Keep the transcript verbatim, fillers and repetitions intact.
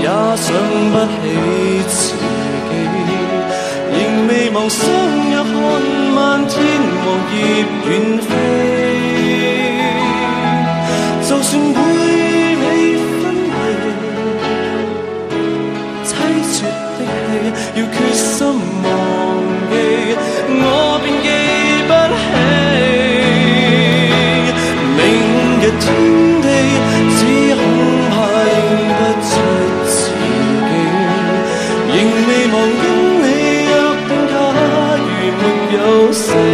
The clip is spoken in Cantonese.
也想不起自己，仍未忘相約看漫天黃葉遠飛。就算會被分離，凄絕的戲要決心忘記，我便記不起。明日天地，只恐怕認不出自己，仍未忘跟你約定，假如沒有死。